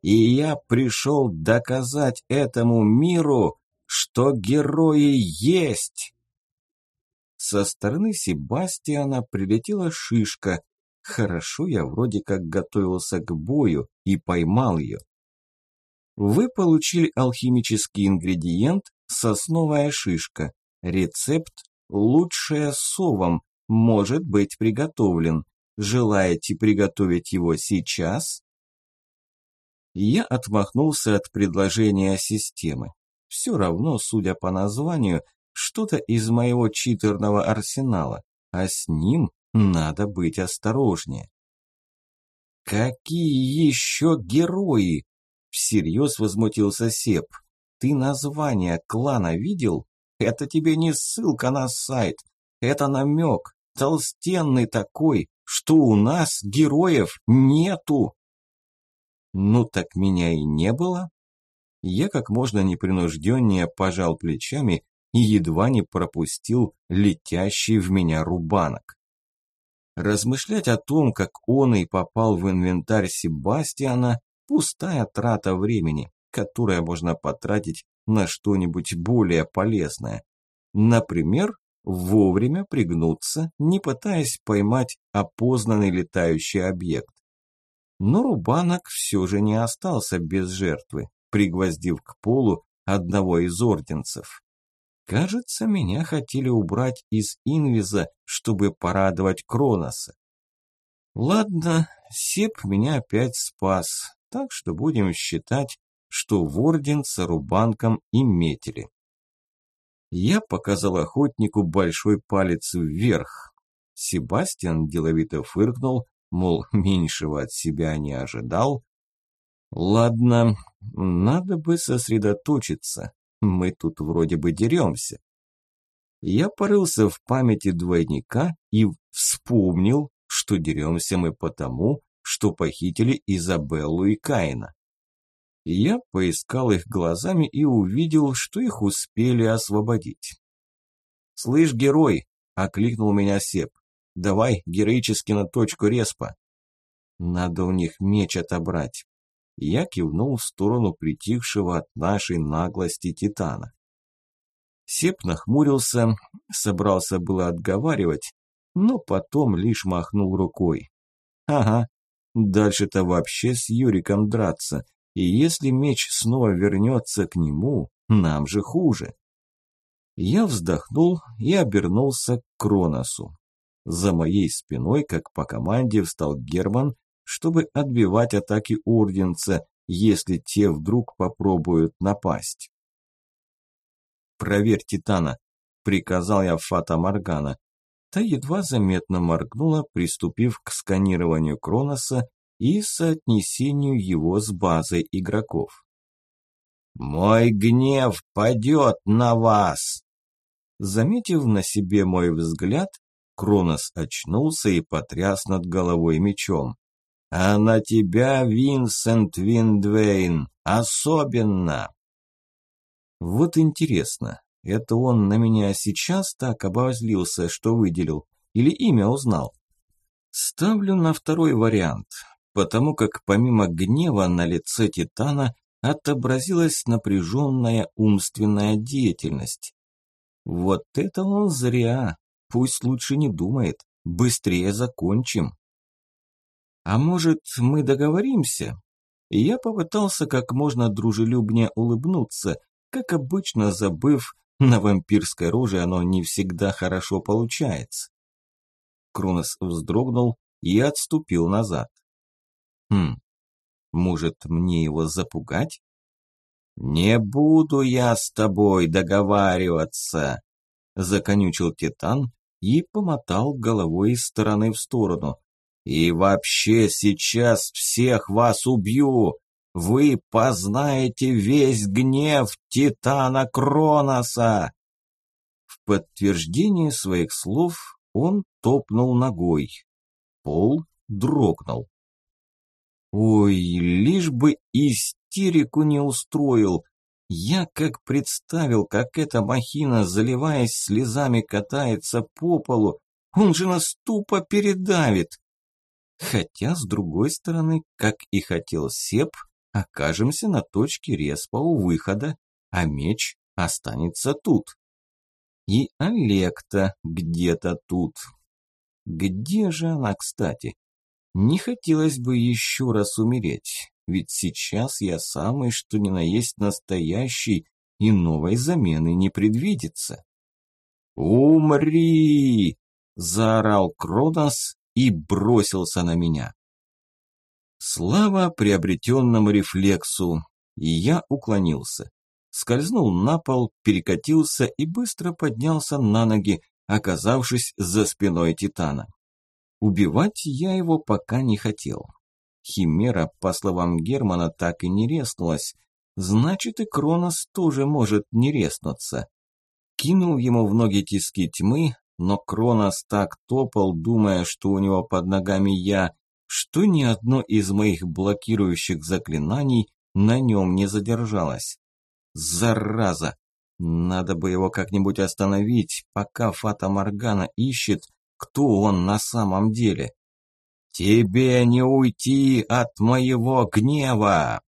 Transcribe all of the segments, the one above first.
И я пришел доказать этому миру, что герои есть. Со стороны Себастьяна прилетела шишка. Хорошо, я вроде как готовился к бою и поймал ее. Вы получили алхимический ингредиент «Сосновая шишка». Рецепт «Лучшее совом» может быть приготовлен. Желаете приготовить его сейчас? Я отмахнулся от предложения системы. Все равно, судя по названию, что-то из моего читерного арсенала, а с ним надо быть осторожнее. «Какие еще герои?» – всерьез возмутился Сеп. «Ты название клана видел? Это тебе не ссылка на сайт, это намек, толстенный такой, что у нас героев нету». «Ну так меня и не было». Я как можно непринужденнее пожал плечами и едва не пропустил летящий в меня рубанок. Размышлять о том, как он и попал в инвентарь Себастьяна, пустая трата времени, которое можно потратить на что-нибудь более полезное. Например, вовремя пригнуться, не пытаясь поймать опознанный летающий объект. Но рубанок все же не остался без жертвы, пригвоздив к полу одного из орденцев. Кажется, меня хотели убрать из инвиза, чтобы порадовать Кроноса. Ладно, Сеп меня опять спас, так что будем считать, что в орденца рубанком и метили. Я показал охотнику большой палец вверх. Себастьян деловито фыркнул, мол, меньшего от себя не ожидал. Ладно, надо бы сосредоточиться. Мы тут вроде бы деремся. Я порылся в памяти двойника и вспомнил, что деремся мы потому, что похитили Изабеллу и Каина. Я поискал их глазами и увидел, что их успели освободить. «Слышь, герой!» – окликнул меня Сеп. «Давай героически на точку респа». «Надо у них меч отобрать». Я кивнул в сторону притихшего от нашей наглости Титана. Сеп нахмурился, собрался было отговаривать, но потом лишь махнул рукой. Ага, дальше-то вообще с Юриком драться, и если меч снова вернется к нему, нам же хуже. Я вздохнул и обернулся к Кроносу. За моей спиной, как по команде, встал Герман, чтобы отбивать атаки орденца, если те вдруг попробуют напасть. «Проверь Титана», – приказал я Фата Моргана. Та едва заметно моргнула, приступив к сканированию Кроноса и соотнесению его с базой игроков. «Мой гнев падет на вас!» Заметив на себе мой взгляд, Кронос очнулся и потряс над головой мечом. «А на тебя, Винсент Виндвейн, особенно!» Вот интересно, это он на меня сейчас так обозлился, что выделил, или имя узнал? Ставлю на второй вариант, потому как помимо гнева на лице Титана отобразилась напряженная умственная деятельность. Вот это он зря, пусть лучше не думает, быстрее закончим. А может, мы договоримся? И я попытался как можно дружелюбнее улыбнуться, как обычно, забыв, на вампирской роже оно не всегда хорошо получается. Кронос вздрогнул и отступил назад. Может, мне его запугать? «Не буду я с тобой договариваться», – законючил Титан и помотал головой из стороны в сторону. «И вообще сейчас всех вас убью! Вы познаете весь гнев Титана Кроноса!» В подтверждение своих слов он топнул ногой. Пол дрогнул. Ой, лишь бы истерику не устроил. Я как представил, как эта махина, заливаясь слезами, катается по полу, он же нас тупо передавит. Хотя, с другой стороны, как и хотел Сеп, окажемся на точке респа у выхода, а меч останется тут. И Олекта где-то тут. Где же она, кстати? Не хотелось бы еще раз умереть, ведь сейчас я самый что ни на есть настоящий, и новой замены не предвидится. «Умри!» – заорал Кронос и бросился на меня. Слава приобретенному рефлексу, и я уклонился. Скользнул на пол, перекатился и быстро поднялся на ноги, оказавшись за спиной Титана. Убивать я его пока не хотел. Химера, по словам Германа, так и не резнулась. Значит, и Кронос тоже может не резнуться. Кинул ему в ноги тиски тьмы, но Кронос так топал, думая, что у него под ногами я, что ни одно из моих блокирующих заклинаний на нем не задержалось. Зараза! Надо бы его как-нибудь остановить, пока Фата Моргана ищет, кто он на самом деле. «Тебе не уйти от моего гнева!»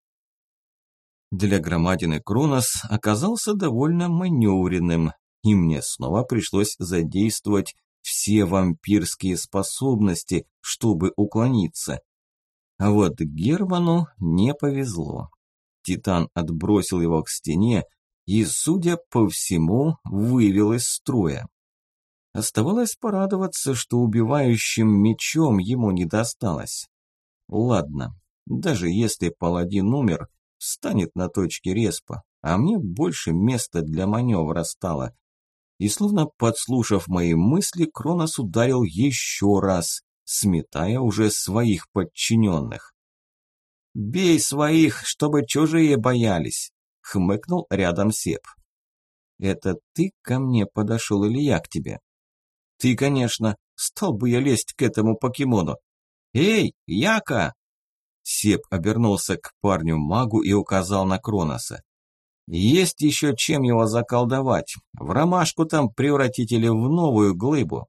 Для громадины Кронос оказался довольно маневренным, и мне снова пришлось задействовать все вампирские способности, чтобы уклониться. А вот Герману не повезло. Титан отбросил его к стене и, судя по всему, вывел из строя. Оставалось порадоваться, что убивающим мечом ему не досталось. Ладно, даже если паладин умер, встанет на точке респа, а мне больше места для маневра стало. И словно подслушав мои мысли, Кронос ударил еще раз, сметая уже своих подчиненных. «Бей своих, чтобы чужие боялись!» – хмыкнул рядом Сеп. «Это ты ко мне подошел или я к тебе?» «Ты, конечно, стал бы я лезть к этому покемону!» «Эй, Яка!» Сеп обернулся к парню-магу и указал на Кроноса. «Есть еще чем его заколдовать. В ромашку там превратить или в новую глыбу?»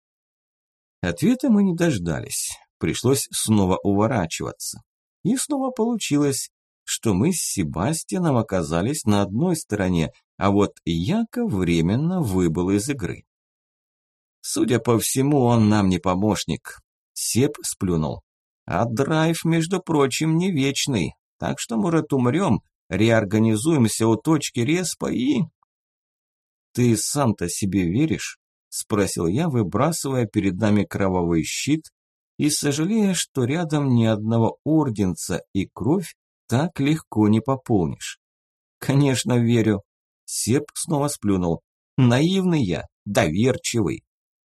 Ответа мы не дождались. Пришлось снова уворачиваться. И снова получилось, что мы с Себастьяном оказались на одной стороне, а вот Яка временно выбыл из игры. Судя по всему, он нам не помощник. Сеп сплюнул. А драйв, между прочим, не вечный, так что, может, умрем, реорганизуемся у точки респа и... «Ты сам-то себе веришь?» – спросил я, выбрасывая перед нами кровавый щит и сожалея, что рядом ни одного орденца и кровь так легко не пополнишь. «Конечно, верю». Сеп снова сплюнул. «Наивный я, доверчивый».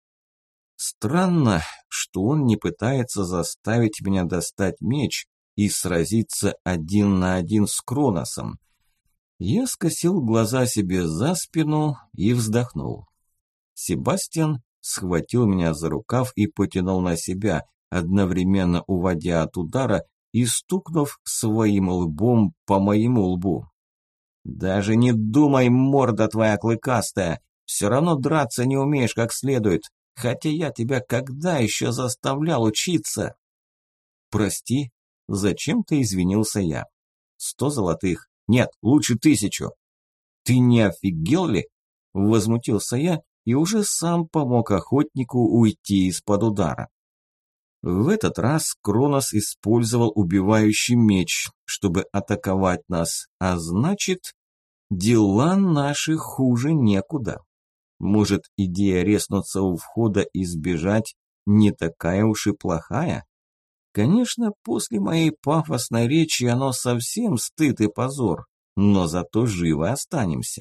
Странно, что он не пытается заставить меня достать меч и сразиться 1 на 1 с Кроносом. Я скосил глаза себе за спину и вздохнул. Себастьян схватил меня за рукав и потянул на себя, одновременно уводя от удара и стукнув своим лбом по моему лбу. «Даже не думай, морда твоя клыкастая, все равно драться не умеешь как следует. Хотя я тебя когда еще заставлял учиться?» «Прости, зачем-то извинился я. 100 золотых. Нет, лучше 1000. Ты не офигел ли?» Возмутился я и уже сам помог охотнику уйти из-под удара. В этот раз Кронос использовал убивающий меч, чтобы атаковать нас, а значит, дела наши хуже некуда. Может, идея резнуться у входа и сбежать не такая уж и плохая? Конечно, после моей пафосной речи оно совсем стыд и позор, но зато живы останемся.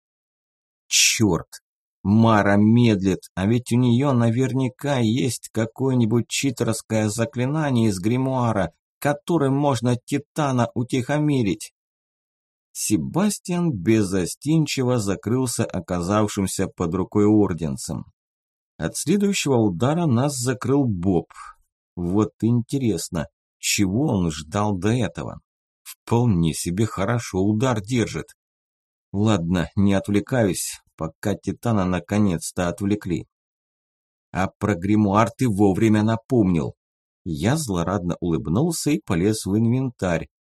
Черт! Мара медлит, а ведь у нее наверняка есть какое-нибудь читерское заклинание из гримуара, которым можно Титана утихомирить. Себастьян беззастенчиво закрылся оказавшимся под рукой орденцем. От следующего удара нас закрыл Боб. Вот интересно, чего он ждал до этого? Вполне себе хорошо удар держит. Ладно, не отвлекаюсь, пока Титана наконец-то отвлекли. А про гримуар ты вовремя напомнил. Я злорадно улыбнулся и полез в инвентарь,